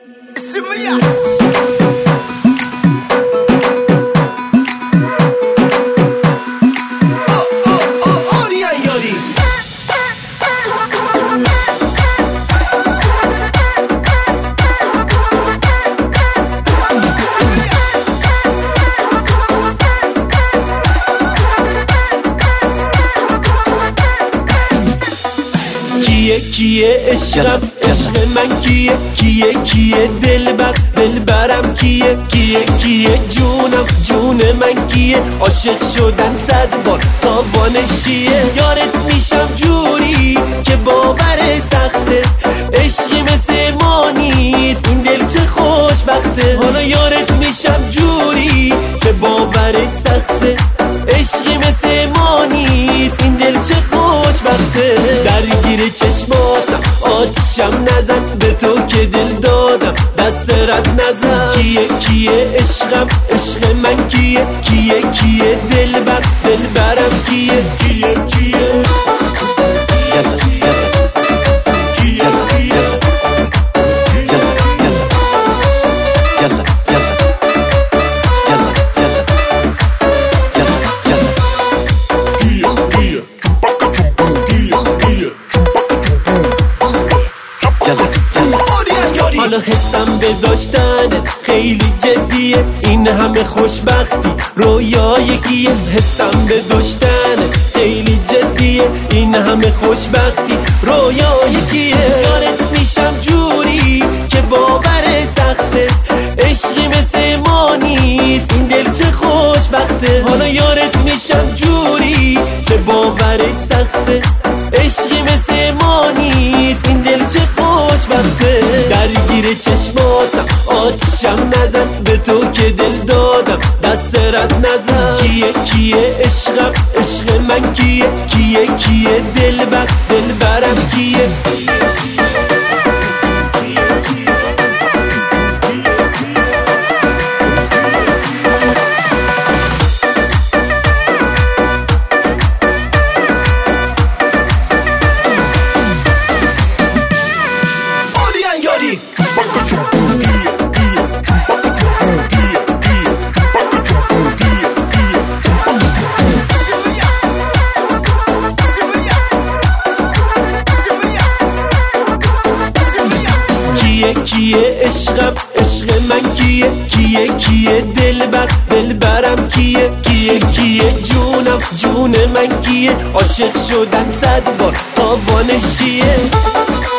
کیه عشقم عشق من کیه دلبرم کیه جون من کیه عاشق شدن 100 بار تاوانش چیه یارت میشم جوری که باور سخته عشقی مثل ما نیست این دل چه خوشبخته حالا یارت میشم جوری که باور سخته عشقی مثل ما نیست این دل چه خوشبخته درگیر چشماتم آتیشم نزن به تو که دل دادم دست رد نزن کیه عشقم عشق من کیه دلبرم کیه حالا حسم به داشتن خیلی جدیه این همه خوشبختی رویای کیه حسم به داشتن خیلی جدیه این همه خوشبختی رویای کیه یارت میشم جوری که باور سخته عشقی مثل ما نیست این دل چه خوشبخته حالا یارت میشم جوری که باور سخته عشقی مثل ما نیست این دل چه خوشبخته درگیر چشماتم آتیشم نزن به تو که دل دادم دست رد نزن کیه عشقم عشق من کیه دلبرم کیه کیه عشقم عشق من کیه دلبرم کیه جون من کیه عاشق شدن 100 بار تاوانش چیه